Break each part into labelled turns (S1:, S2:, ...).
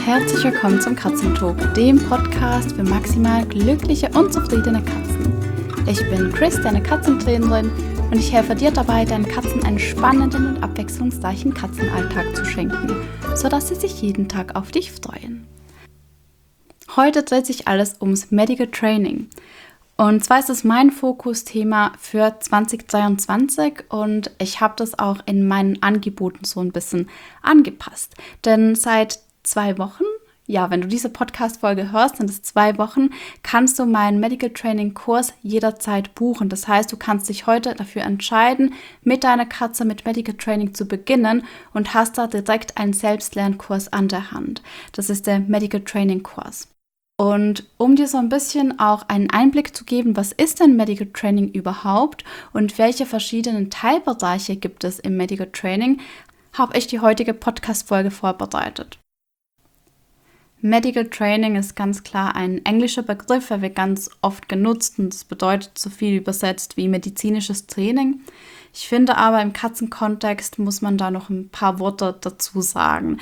S1: herzlich willkommen zum Katzentalk, dem Podcast für maximal glückliche und zufriedene Katzen. Ich bin Chris, deine Katzentrainerin, und ich helfe dir dabei, deinen Katzen einen spannenden und abwechslungsreichen Katzenalltag zu schenken, sodass sie sich jeden Tag auf dich freuen. Heute dreht sich alles ums Medical Training. Und zwar ist es mein Fokusthema für 2023 und ich habe das auch in meinen Angeboten so ein bisschen angepasst. Denn seit 2 Wochen, wenn du diese Podcast-Folge hörst, sind es 2 Wochen, kannst du meinen Medical Training Kurs jederzeit buchen. Das heißt, du kannst dich heute dafür entscheiden, mit deiner Katze mit Medical Training zu beginnen und hast da direkt einen Selbstlernkurs an der Hand. Das ist der Medical Training Kurs. Und um dir so ein bisschen auch einen Einblick zu geben, was ist denn Medical Training überhaupt und welche verschiedenen Teilbereiche gibt es im Medical Training, habe ich die heutige Podcast-Folge vorbereitet. Medical Training ist ganz klar ein englischer Begriff, der wird ganz oft genutzt und das bedeutet so viel übersetzt wie medizinisches Training. Ich finde aber im Katzenkontext muss man da noch ein paar Worte dazu sagen,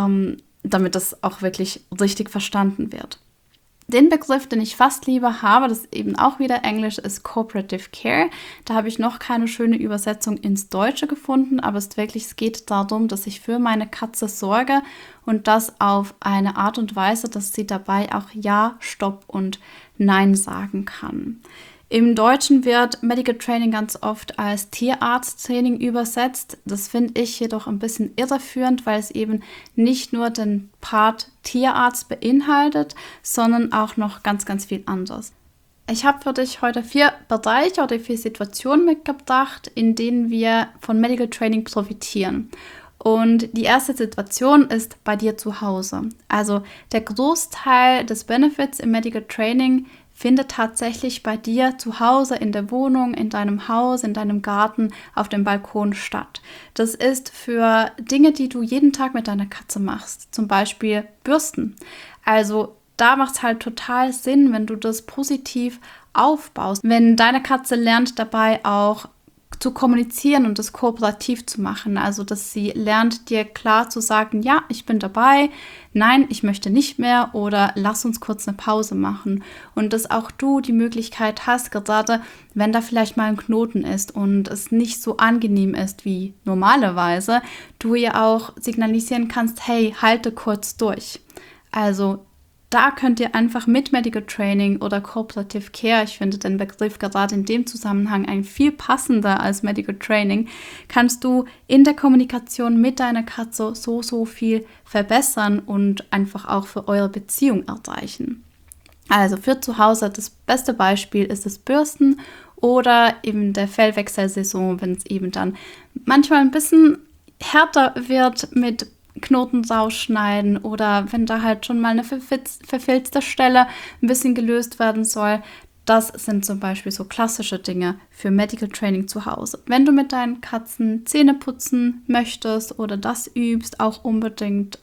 S1: damit das auch wirklich richtig verstanden wird. Den Begriff, den ich fast lieber habe, das eben auch wieder Englisch ist Cooperative Care. Da habe ich noch keine schöne Übersetzung ins Deutsche gefunden, aber es geht darum, dass ich für meine Katze sorge und das auf eine Art und Weise, dass sie dabei auch Ja, Stopp und Nein sagen kann. Im Deutschen wird Medical Training ganz oft als Tierarzttraining übersetzt. Das finde ich jedoch ein bisschen irreführend, weil es eben nicht nur den Part Tierarzt beinhaltet, sondern auch noch ganz, ganz viel anderes. Ich habe für dich heute 4 Bereiche oder 4 Situationen mitgebracht, in denen wir von Medical Training profitieren. Und die erste Situation ist bei dir zu Hause. Also der Großteil des Benefits im Medical Training findet tatsächlich bei dir zu Hause, in der Wohnung, in deinem Haus, in deinem Garten, auf dem Balkon statt. Das ist für Dinge, die du jeden Tag mit deiner Katze machst, zum Beispiel Bürsten. Also da macht es halt total Sinn, wenn du das positiv aufbaust, wenn deine Katze lernt dabei auch zu kommunizieren und das kooperativ zu machen. Also, dass sie lernt, dir klar zu sagen, ja, ich bin dabei, nein, ich möchte nicht mehr oder lass uns kurz eine Pause machen. Und dass auch du die Möglichkeit hast, gerade wenn da vielleicht mal ein Knoten ist und es nicht so angenehm ist wie normalerweise, du ihr auch signalisieren kannst, hey, halte kurz durch. Also, da könnt ihr einfach mit Medical Training oder Cooperative Care, ich finde den Begriff gerade in dem Zusammenhang ein viel passender als Medical Training, kannst du in der Kommunikation mit deiner Katze so viel verbessern und einfach auch für eure Beziehung erreichen. Also für zu Hause das beste Beispiel ist das Bürsten oder eben der Fellwechselsaison, wenn es eben dann manchmal ein bisschen härter wird mit Knoten rausschneiden oder wenn da halt schon mal eine verfilzte Stelle ein bisschen gelöst werden soll. Das sind zum Beispiel so klassische Dinge für Medical Training zu Hause. Wenn du mit deinen Katzen Zähne putzen möchtest oder das übst, auch unbedingt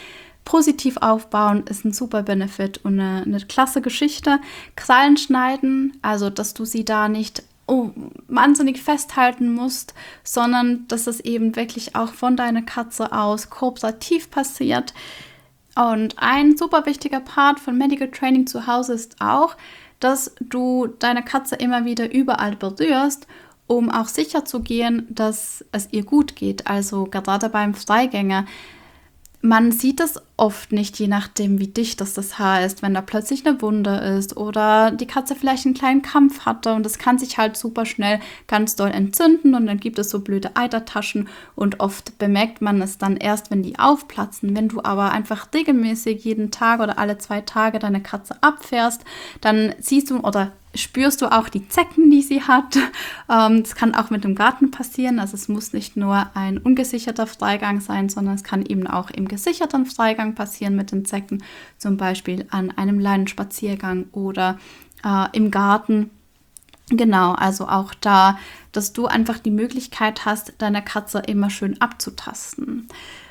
S1: positiv aufbauen, ist ein super Benefit und eine klasse Geschichte. Krallen schneiden, also dass du sie da nicht wahnsinnig festhalten musst, sondern dass es eben wirklich auch von deiner Katze aus kooperativ passiert. Und ein super wichtiger Part von Medical Training zu Hause ist auch, dass du deine Katze immer wieder überall berührst, um auch sicher zu gehen, dass es ihr gut geht. Also gerade beim Freigänger. Man sieht es oft nicht, je nachdem, wie dicht das Haar ist, wenn da plötzlich eine Wunde ist oder die Katze vielleicht einen kleinen Kampf hatte und das kann sich halt super schnell ganz doll entzünden und dann gibt es so blöde Eitertaschen und oft bemerkt man es dann erst, wenn die aufplatzen. Wenn du aber einfach regelmäßig jeden Tag oder alle 2 Tage deine Katze abfährst, dann siehst du oder spürst du auch die Zecken, die sie hat. Das kann auch mit dem Garten passieren. Also es muss nicht nur ein ungesicherter Freigang sein, sondern es kann eben auch im gesicherten Freigang passieren mit den Zecken. Zum Beispiel an einem Leinenspaziergang oder im Garten. Genau, also auch da, dass du einfach die Möglichkeit hast, deine Katze immer schön abzutasten.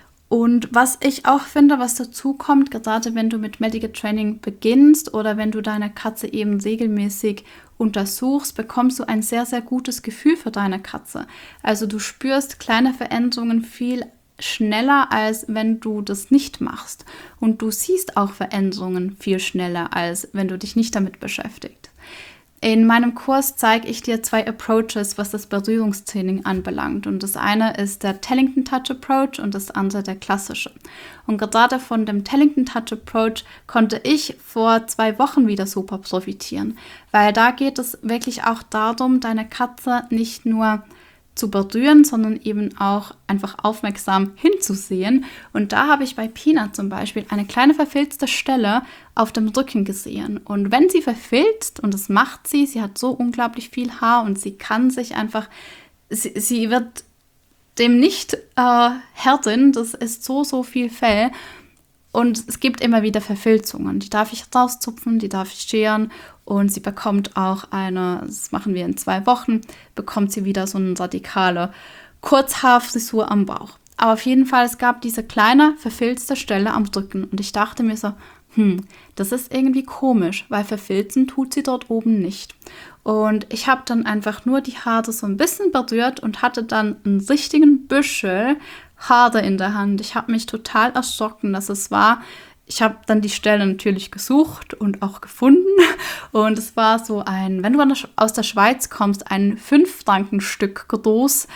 S1: Und was ich auch finde, was dazu kommt, gerade wenn du mit Medical Training beginnst oder wenn du deine Katze eben regelmäßig untersuchst, bekommst du ein sehr, sehr gutes Gefühl für deine Katze. Also du spürst kleine Veränderungen viel schneller, als wenn du das nicht machst. Und du siehst auch Veränderungen viel schneller, als wenn du dich nicht damit beschäftigst. In meinem Kurs zeige ich dir 2 Approaches, was das Berührungstraining anbelangt. Und das eine ist der Tellington Touch Approach und das andere der klassische. Und gerade von dem Tellington Touch Approach konnte ich vor 2 Wochen wieder super profitieren, weil da geht es wirklich auch darum, deine Katze nicht nur zu berühren, sondern eben auch einfach aufmerksam hinzusehen. Und da habe ich bei Pina zum Beispiel eine kleine verfilzte Stelle auf dem Rücken gesehen. Und wenn sie verfilzt, und das macht sie, sie hat so unglaublich viel Haar und sie kann sich einfach, sie wird dem nicht Herrin, das ist so viel Fell. Und es gibt immer wieder Verfilzungen. Die darf ich rauszupfen, die darf ich scheren. Und sie bekommt auch das machen wir in 2 Wochen, bekommt sie wieder so eine radikale Kurzhaarfrisur am Bauch. Aber auf jeden Fall, es gab diese kleine verfilzte Stelle am Rücken. Und ich dachte mir so, das ist irgendwie komisch, weil verfilzen tut sie dort oben nicht. Und ich habe dann einfach nur die Haare so ein bisschen berührt und hatte dann einen richtigen Büschel Haare in der Hand. Ich habe mich total erschrocken, dass es war. Ich habe dann die Stelle natürlich gesucht und auch gefunden. Und es war so wenn du aus der Schweiz kommst, ein 5-Franken-Stück groß,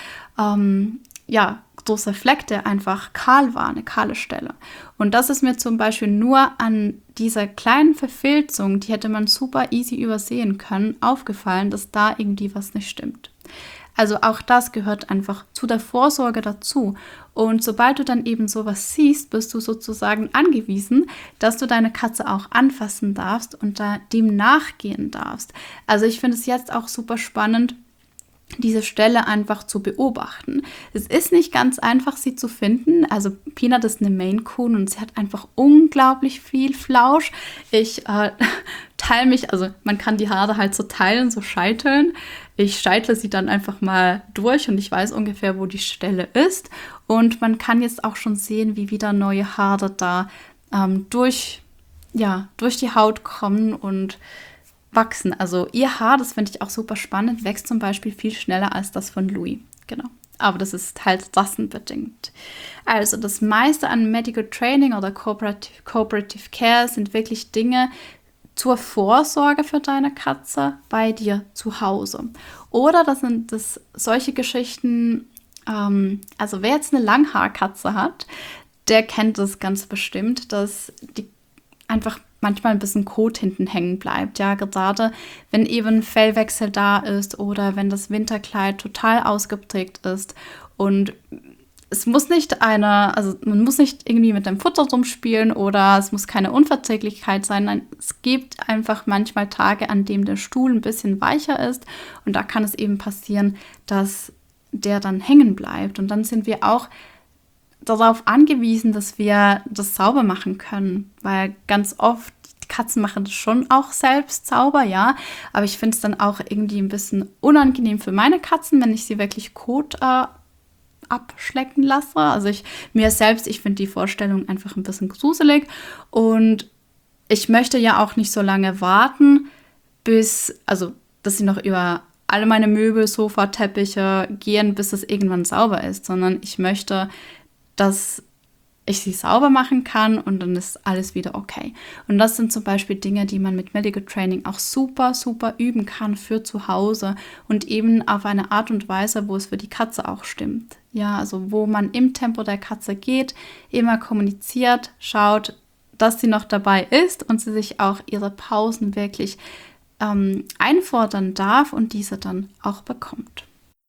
S1: großer Fleck, der einfach kahl war, eine kahle Stelle. Und das ist mir zum Beispiel nur an dieser kleinen Verfilzung, die hätte man super easy übersehen können, aufgefallen, dass da irgendwie was nicht stimmt. Also auch das gehört einfach zu der Vorsorge dazu. Und sobald du dann eben sowas siehst, bist du sozusagen angewiesen, dass du deine Katze auch anfassen darfst und dem nachgehen darfst. Also ich finde es jetzt auch super spannend, diese Stelle einfach zu beobachten. Es ist nicht ganz einfach, sie zu finden. Also Peanut ist eine Maine Coon und sie hat einfach unglaublich viel Flausch. Ich teile mich, also man kann die Haare halt so teilen, so scheiteln. Ich scheitle sie dann einfach mal durch und ich weiß ungefähr, wo die Stelle ist. Und man kann jetzt auch schon sehen, wie wieder neue Haare da durch die Haut kommen und wachsen. Also ihr Haar, das finde ich auch super spannend, wächst zum Beispiel viel schneller als das von Louis. Genau. Aber das ist halt rassenbedingt. Also das meiste an Medical Training oder Cooperative Care sind wirklich Dinge zur Vorsorge für deine Katze bei dir zu Hause. Oder das sind solche Geschichten, also wer jetzt eine Langhaarkatze hat, der kennt das ganz bestimmt, dass die einfach manchmal ein bisschen Kot hinten hängen bleibt, ja, gerade wenn eben Fellwechsel da ist oder wenn das Winterkleid total ausgeprägt ist und es muss nicht man muss nicht irgendwie mit dem Futter rumspielen oder es muss keine Unverträglichkeit sein, nein, es gibt einfach manchmal Tage, an denen der Stuhl ein bisschen weicher ist und da kann es eben passieren, dass der dann hängen bleibt und dann sind wir auch darauf angewiesen, dass wir das sauber machen können, weil ganz oft die Katzen machen das schon auch selbst sauber, ja, aber ich finde es dann auch irgendwie ein bisschen unangenehm für meine Katzen, wenn ich sie wirklich Kot abschlecken lasse. Also ich finde die Vorstellung einfach ein bisschen gruselig und ich möchte ja auch nicht so lange warten, dass sie noch über alle meine Möbel, Sofa, Teppiche gehen, bis es irgendwann sauber ist, sondern ich möchte, dass ich sie sauber machen kann und dann ist alles wieder okay. Und das sind zum Beispiel Dinge, die man mit Medical Training auch super, super üben kann für zu Hause und eben auf eine Art und Weise, wo es für die Katze auch stimmt. Ja, also wo man im Tempo der Katze geht, immer kommuniziert, schaut, dass sie noch dabei ist und sie sich auch ihre Pausen wirklich einfordern darf und diese dann auch bekommt.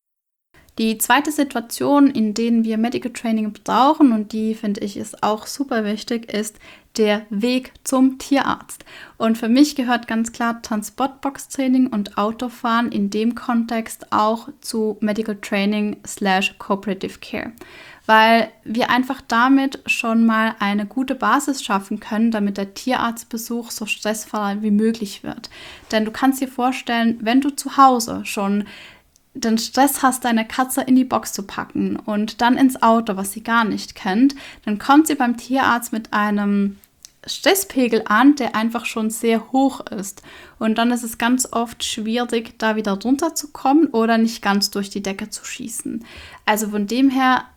S1: Die zweite Situation, in der wir Medical Training brauchen, und die finde ich ist auch super wichtig, ist der Weg zum Tierarzt. Und für mich gehört ganz klar Transportbox-Training und Autofahren in dem Kontext auch zu Medical Training / Cooperative Care. Weil wir einfach damit schon mal eine gute Basis schaffen können, damit der Tierarztbesuch so stressfrei wie möglich wird. Denn du kannst dir vorstellen, wenn du zu Hause schon den Stress hast, deine Katze in die Box zu packen und dann ins Auto, was sie gar nicht kennt, dann kommt sie beim Tierarzt mit einem Stresspegel an, der einfach schon sehr hoch ist. Und dann ist es ganz oft schwierig, da wieder runterzukommen oder nicht ganz durch die Decke zu schießen. Also von dem her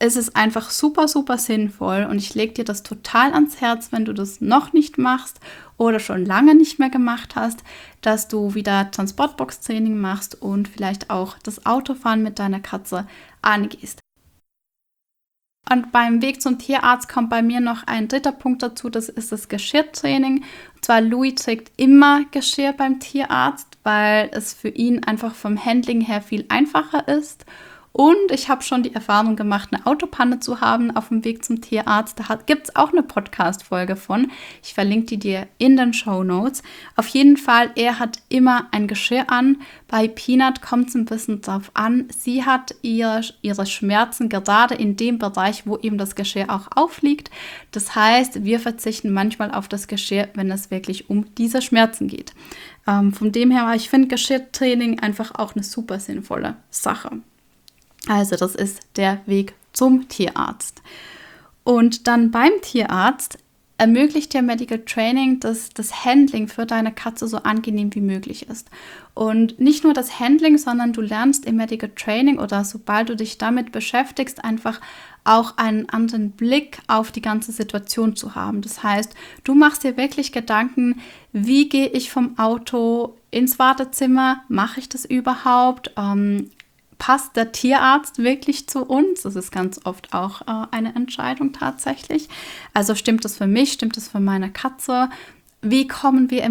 S1: ist es einfach super, super sinnvoll und ich lege dir das total ans Herz, wenn du das noch nicht machst oder schon lange nicht mehr gemacht hast, dass du wieder Transportbox-Training machst und vielleicht auch das Autofahren mit deiner Katze angehst. Und beim Weg zum Tierarzt kommt bei mir noch ein dritter Punkt dazu, das ist das Geschirrtraining. Und zwar Louis trägt immer Geschirr beim Tierarzt, weil es für ihn einfach vom Handling her viel einfacher ist. Und ich habe schon die Erfahrung gemacht, eine Autopanne zu haben auf dem Weg zum Tierarzt. Da gibt es auch eine Podcast-Folge von. Ich verlinke die dir in den Shownotes. Auf jeden Fall, er hat immer ein Geschirr an. Bei Peanut kommt es ein bisschen drauf an. Sie hat ihre Schmerzen gerade in dem Bereich, wo eben das Geschirr auch aufliegt. Das heißt, wir verzichten manchmal auf das Geschirr, wenn es wirklich um diese Schmerzen geht. Von dem her, ich finde Geschirrtraining einfach auch eine super sinnvolle Sache. Also das ist der Weg zum Tierarzt. Und dann beim Tierarzt ermöglicht dir Medical Training, dass das Handling für deine Katze so angenehm wie möglich ist. Und nicht nur das Handling, sondern du lernst im Medical Training oder sobald du dich damit beschäftigst, einfach auch einen anderen Blick auf die ganze Situation zu haben. Das heißt, du machst dir wirklich Gedanken, wie gehe ich vom Auto ins Wartezimmer? Mache ich das überhaupt? Passt der Tierarzt wirklich zu uns? Das ist ganz oft auch eine Entscheidung tatsächlich. Also stimmt das für mich, stimmt das für meine Katze? Wie kommen wir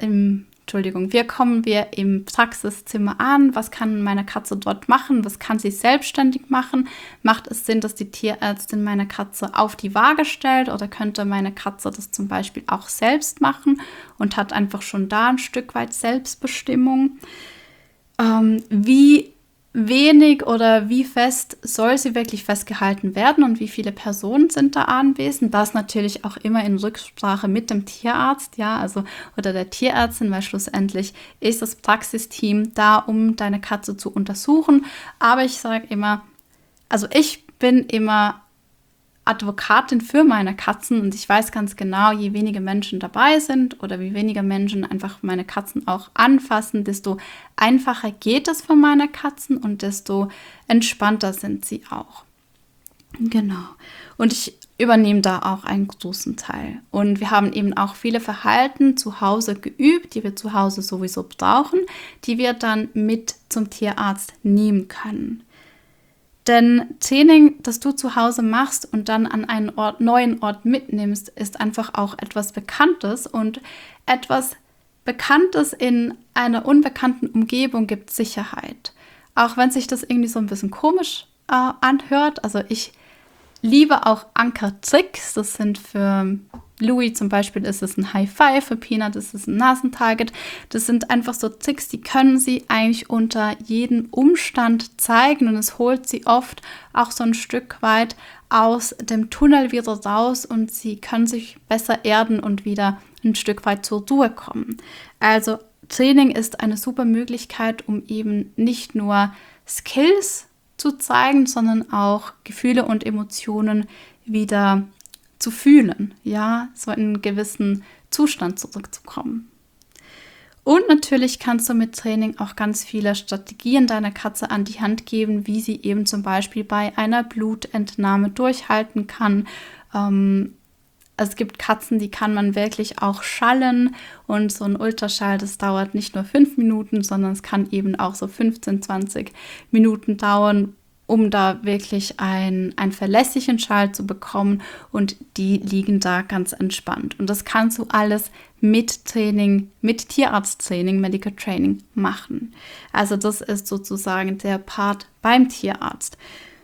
S1: im Praxiszimmer an? Was kann meine Katze dort machen? Was kann sie selbstständig machen? Macht es Sinn, dass die Tierärztin meine Katze auf die Waage stellt oder könnte meine Katze das zum Beispiel auch selbst machen und hat einfach schon da ein Stück weit Selbstbestimmung? Wie wenig oder wie fest soll sie wirklich festgehalten werden und wie viele Personen sind da anwesend? Das natürlich auch immer in Rücksprache mit dem Tierarzt, ja, also oder der Tierärztin, weil schlussendlich ist das Praxisteam da, um deine Katze zu untersuchen. Aber ich sage immer, also ich bin immer Advokatin für meine Katzen und ich weiß ganz genau, je weniger Menschen dabei sind oder wie weniger Menschen einfach meine Katzen auch anfassen, desto einfacher geht es für meine Katzen und desto entspannter sind sie auch. Genau. Und ich übernehme da auch einen großen Teil. Und wir haben eben auch viele Verhalten zu Hause geübt, die wir zu Hause sowieso brauchen, die wir dann mit zum Tierarzt nehmen können. Denn Training, das du zu Hause machst und dann an einen neuen Ort mitnimmst, ist einfach auch etwas Bekanntes. Und etwas Bekanntes in einer unbekannten Umgebung gibt Sicherheit. Auch wenn sich das irgendwie so ein bisschen komisch anhört. Also ich liebe auch Anker-Tricks. Das sind für Louis zum Beispiel ist es ein High Five, für Peanut ist es ein Nasentarget. Das sind einfach so Tricks, die können sie eigentlich unter jedem Umstand zeigen und es holt sie oft auch so ein Stück weit aus dem Tunnel wieder raus und sie können sich besser erden und wieder ein Stück weit zur Ruhe kommen. Also Training ist eine super Möglichkeit, um eben nicht nur Skills zu zeigen, sondern auch Gefühle und Emotionen wieder zu fühlen, ja, so in einen gewissen Zustand zurückzukommen. Und natürlich kannst du mit Training auch ganz viele Strategien deiner Katze an die Hand geben, wie sie eben zum Beispiel bei einer Blutentnahme durchhalten kann. Es gibt Katzen, die kann man wirklich auch schallen und so ein Ultraschall, das dauert nicht nur 5 Minuten, sondern es kann eben auch so 15, 20 Minuten dauern, um da wirklich einen verlässlichen Schall zu bekommen und die liegen da ganz entspannt. Und das kannst du alles mit Training, mit Tierarzttraining, Medical Training machen. Also das ist sozusagen der Part beim Tierarzt.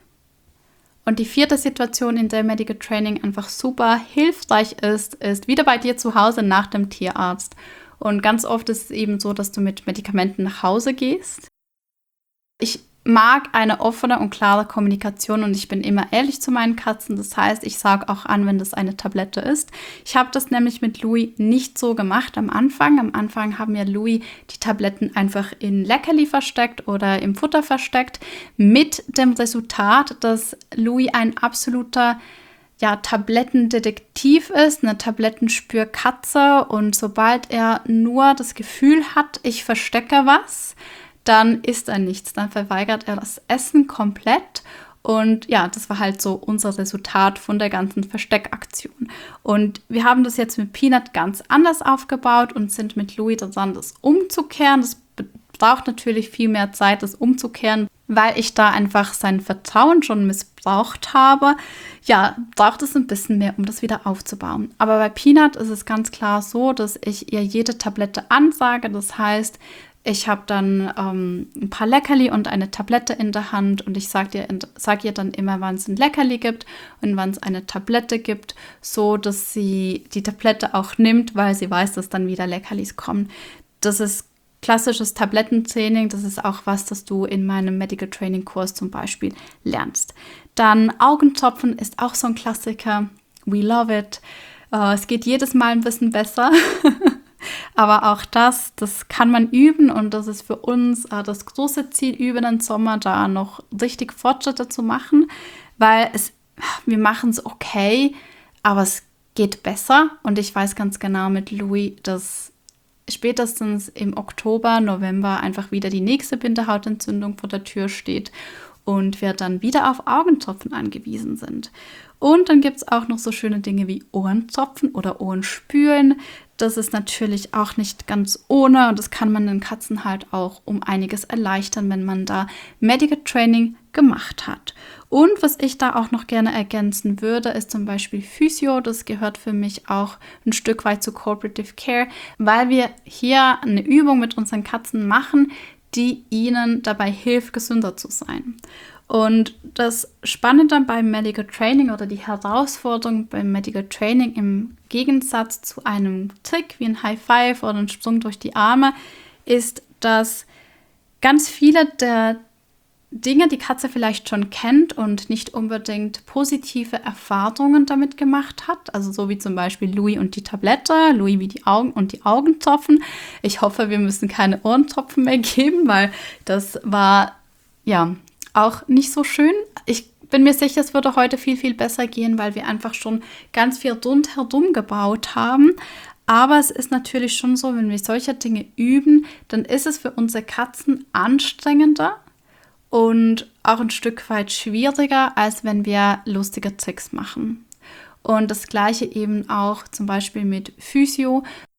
S1: Und die 4. Situation, in der Medical Training einfach super hilfreich ist wieder bei dir zu Hause nach dem Tierarzt. Und ganz oft ist es eben so, dass du mit Medikamenten nach Hause gehst. Ich mag eine offene und klare Kommunikation und ich bin immer ehrlich zu meinen Katzen. Das heißt, ich sage auch an, wenn das eine Tablette ist. Ich habe das nämlich mit Louis nicht so gemacht am Anfang. Am Anfang haben ja Louis die Tabletten einfach in Leckerli versteckt oder im Futter versteckt. Mit dem Resultat, dass Louis ein absoluter Tablettendetektiv ist, eine Tablettenspürkatze und sobald er nur das Gefühl hat, ich verstecke was, dann isst er nichts, dann verweigert er das Essen komplett Und ja, das war halt so unser Resultat von der ganzen Versteckaktion. Und wir haben das jetzt mit Peanut ganz anders aufgebaut und sind mit Louis dran, das umzukehren. Das braucht natürlich viel mehr Zeit, das umzukehren, weil ich da einfach sein Vertrauen schon missbraucht habe. Ja, braucht es ein bisschen mehr, um das wieder aufzubauen. Aber bei Peanut ist es ganz klar so, dass ich ihr jede Tablette ansage. Das heißt, ich habe dann ein paar Leckerli und eine Tablette in der Hand und ich sag ihr dann immer, wann es ein Leckerli gibt und wann es eine Tablette gibt, so dass sie die Tablette auch nimmt, weil sie weiß, dass dann wieder Leckerlis kommen. Das ist klassisches Tablettentraining, das ist auch was, das du in meinem Medical Training Kurs zum Beispiel lernst. Dann Augentropfen ist auch so ein Klassiker. We love it. Es geht jedes Mal ein bisschen besser. Aber auch das kann man üben und das ist für uns das große Ziel über den Sommer, da noch richtig Fortschritte zu machen, weil wir machen es okay, aber es geht besser und ich weiß ganz genau mit Louis, dass spätestens im Oktober, November einfach wieder die nächste Bindehautentzündung vor der Tür steht und wir dann wieder auf Augentropfen angewiesen sind. Und dann gibt es auch noch so schöne Dinge wie Ohrentropfen oder Ohrenspülen. Das ist natürlich auch nicht ganz ohne und das kann man den Katzen halt auch um einiges erleichtern, wenn man da Medical Training gemacht hat. Und was ich da auch noch gerne ergänzen würde, ist zum Beispiel Physio. Das gehört für mich auch ein Stück weit zu Cooperative Care, weil wir hier eine Übung mit unseren Katzen machen, die ihnen dabei hilft, gesünder zu sein. Und das Spannende beim Medical Training oder die Herausforderung beim Medical Training im Gegensatz zu einem Trick wie ein High Five oder ein Sprung durch die Arme ist, dass ganz viele der Dinge die Katze vielleicht schon kennt und nicht unbedingt positive Erfahrungen damit gemacht hat. Also so wie zum Beispiel Louis und die Tablette, Louis wie die Augen und die Augentropfen. Ich hoffe, wir müssen keine Ohrentropfen mehr geben, weil das war ja auch nicht so schön. Ich bin mir sicher, es würde heute viel, viel besser gehen, weil wir einfach schon ganz viel rundherum gebaut haben. Aber es ist natürlich schon so, wenn wir solche Dinge üben, dann ist es für unsere Katzen anstrengender und auch ein Stück weit schwieriger, als wenn wir lustige Tricks machen. Und das Gleiche eben auch zum Beispiel mit Physio.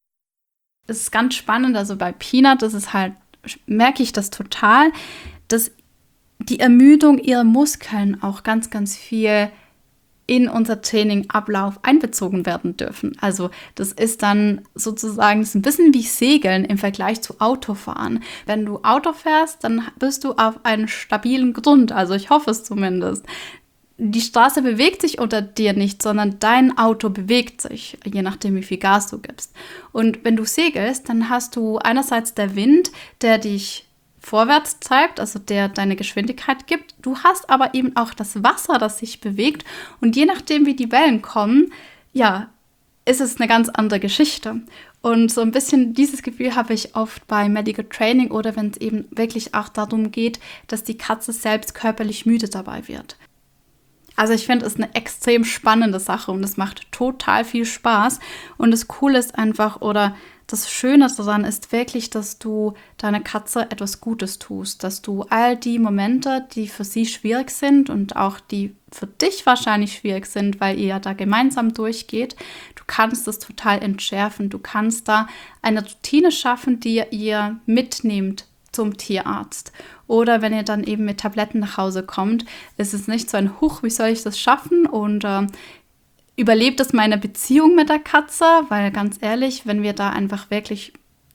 S1: Es ist ganz spannend, also bei Peanut, das ist halt, merke ich das total, dass die Ermüdung ihrer Muskeln auch ganz, ganz viel in unser Trainingablauf einbezogen werden dürfen. Also das ist dann sozusagen das ist ein bisschen wie Segeln im Vergleich zu Autofahren. Wenn du Auto fährst, dann bist du auf einem stabilen Grund. Also ich hoffe es zumindest. Die Straße bewegt sich unter dir nicht, sondern dein Auto bewegt sich, je nachdem, wie viel Gas du gibst. Und wenn du segelst, dann hast du einerseits der Wind, der dich vorwärts treibt, also der deine Geschwindigkeit gibt. Du hast aber eben auch das Wasser, das sich bewegt. Und je nachdem, wie die Wellen kommen, ja, ist es eine ganz andere Geschichte. Und so ein bisschen dieses Gefühl habe ich oft bei Medical Training oder wenn es eben wirklich auch darum geht, dass die Katze selbst körperlich müde dabei wird. Also ich finde es eine extrem spannende Sache und es macht total viel Spaß. Und das Coole ist einfach, oder das Schöne daran ist wirklich, dass du deiner Katze etwas Gutes tust, dass du all die Momente, die für sie schwierig sind und auch die für dich wahrscheinlich schwierig sind, weil ihr ja da gemeinsam durchgeht, du kannst das total entschärfen. Du kannst da eine Routine schaffen, die ihr mitnehmt zum Tierarzt. Oder wenn ihr dann eben mit Tabletten nach Hause kommt, ist es nicht so ein Huch, wie soll ich das schaffen? Und überlebt es meine Beziehung mit der Katze? Weil ganz ehrlich, wenn wir da einfach wirklich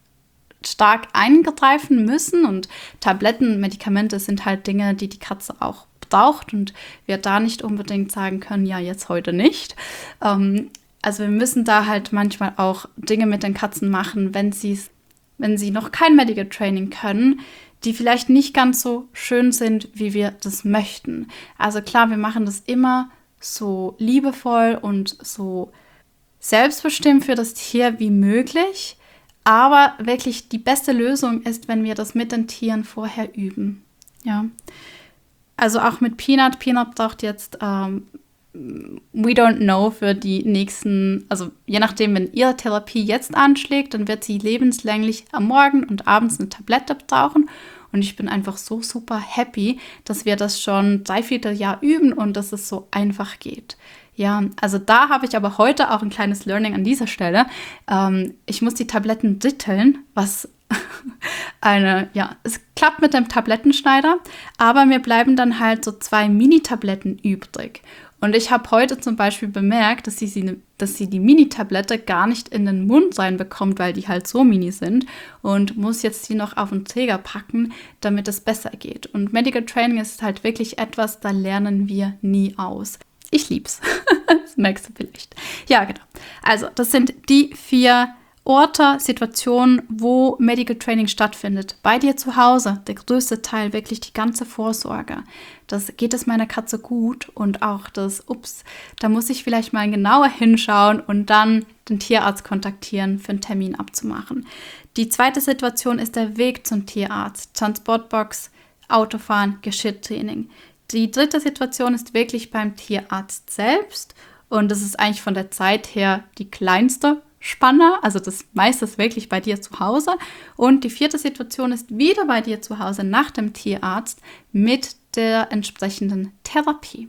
S1: stark eingreifen müssen und Tabletten, Medikamente sind halt Dinge, die die Katze auch braucht und wir da nicht unbedingt sagen können, ja, jetzt heute nicht. Also wir müssen da halt manchmal auch Dinge mit den Katzen machen, wenn sie noch kein Medical Training können, die vielleicht nicht ganz so schön sind, wie wir das möchten. Also klar, wir machen das immer so liebevoll und so selbstbestimmt für das Tier wie möglich. Aber wirklich die beste Lösung ist, wenn wir das mit den Tieren vorher üben. Ja. Also auch mit Peanut. Peanut braucht jetzt, we don't know, für die nächsten, also je nachdem, wenn ihre Therapie jetzt anschlägt, dann wird sie lebenslänglich am Morgen und abends eine Tablette brauchen. Und ich bin einfach so super happy, dass wir das schon 3/4 Jahr üben und dass es so einfach geht. Ja, also da habe ich aber heute auch ein kleines Learning an dieser Stelle. Ich muss die Tabletten ditteln, was es klappt mit dem Tablettenschneider, aber mir bleiben dann halt so 2 Mini-Tabletten übrig. Und ich habe heute zum Beispiel bemerkt, dass sie die Mini-Tablette gar nicht in den Mund reinbekommt, weil die halt so mini sind, und muss jetzt die noch auf den Träger packen, damit es besser geht. Und Medical Training ist halt wirklich etwas, da lernen wir nie aus. Ich lieb's. Das merkst du vielleicht. Ja, genau. Also, das sind die 4 Orte, Situationen, wo Medical Training stattfindet. Bei dir zu Hause, der größte Teil, wirklich die ganze Vorsorge. Geht es meiner Katze gut? Und auch da muss ich vielleicht mal genauer hinschauen und dann den Tierarzt kontaktieren, für einen Termin abzumachen. Die zweite Situation ist der Weg zum Tierarzt. Transportbox, Autofahren, Geschirrtraining. Die dritte Situation ist wirklich beim Tierarzt selbst. Und das ist eigentlich von der Zeit her die kleinste Spanne, also das meiste ist wirklich bei dir zu Hause. Und die 4. Situation ist wieder bei dir zu Hause nach dem Tierarzt mit der entsprechenden Therapie.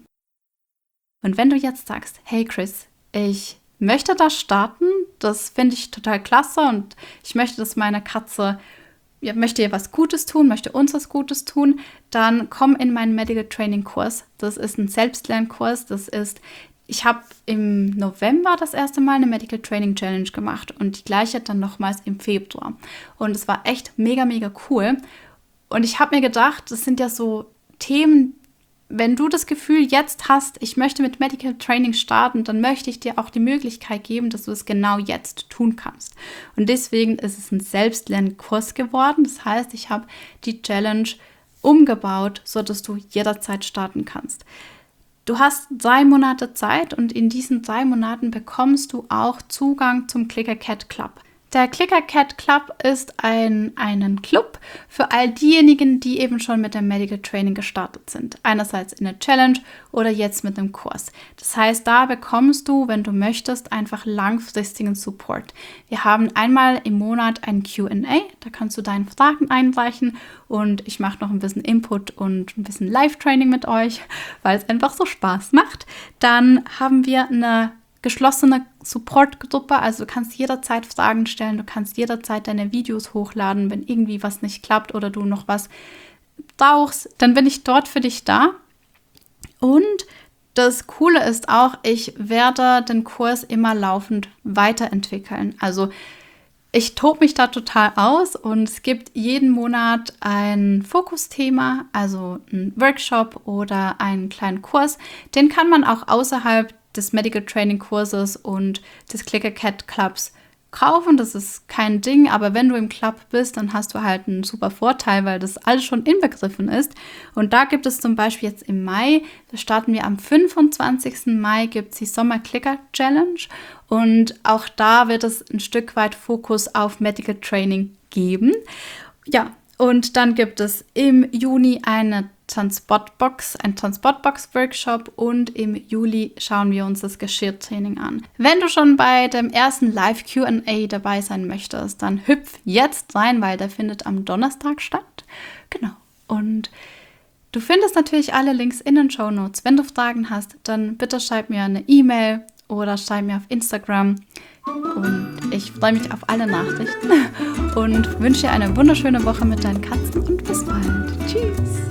S1: Und wenn du jetzt sagst, hey Chris, ich möchte da starten, das finde ich total klasse und ich möchte, dass meine Katze möchte ihr was Gutes tun, möchte uns was Gutes tun, dann komm in meinen Medical Training Kurs. Das ist ein Selbstlernkurs, ich habe im November das erste Mal eine Medical Training Challenge gemacht und die gleiche dann nochmals im Februar. Und es war echt mega, mega cool. Und ich habe mir gedacht, das sind ja so Themen, wenn du das Gefühl jetzt hast, ich möchte mit Medical Training starten, dann möchte ich dir auch die Möglichkeit geben, dass du es genau jetzt tun kannst. Und deswegen ist es ein Selbstlernkurs geworden. Das heißt, ich habe die Challenge umgebaut, sodass du jederzeit starten kannst. Du hast 3 Monate Zeit und in diesen 3 Monaten bekommst du auch Zugang zum Clicker Cat Club. Der Clicker Cat Club ist einen Club für all diejenigen, die eben schon mit dem Medical Training gestartet sind. Einerseits in der Challenge oder jetzt mit dem Kurs. Das heißt, da bekommst du, wenn du möchtest, einfach langfristigen Support. Wir haben einmal im Monat ein Q&A, da kannst du deine Fragen einreichen und ich mache noch ein bisschen Input und ein bisschen Live-Training mit euch, weil es einfach so Spaß macht. Dann haben wir eine geschlossene Support-Gruppe, also du kannst jederzeit Fragen stellen, du kannst jederzeit deine Videos hochladen, wenn irgendwie was nicht klappt oder du noch was brauchst, dann bin ich dort für dich da. Und das Coole ist auch, ich werde den Kurs immer laufend weiterentwickeln. Also ich tobe mich da total aus und es gibt jeden Monat ein Fokusthema, also ein Workshop oder einen kleinen Kurs. Den kann man auch außerhalb des Medical Training Kurses und des Clicker Cat Clubs kaufen. Das ist kein Ding, aber wenn du im Club bist, dann hast du halt einen super Vorteil, weil das alles schon inbegriffen ist. Und da gibt es zum Beispiel jetzt im Mai, da starten wir am 25. Mai, gibt es die Sommer Clicker Challenge und auch da wird es ein Stück weit Fokus auf Medical Training geben. Ja, und dann gibt es im Juni ein Transportbox-Workshop und im Juli schauen wir uns das Geschirrtraining an. Wenn du schon bei dem ersten Live-Q&A dabei sein möchtest, dann hüpf jetzt rein, weil der findet am Donnerstag statt. Genau. Und du findest natürlich alle Links in den Shownotes. Wenn du Fragen hast, dann bitte schreib mir eine E-Mail oder schreib mir auf Instagram. Und ich freue mich auf alle Nachrichten und wünsche dir eine wunderschöne Woche mit deinen Katzen und bis bald. Tschüss!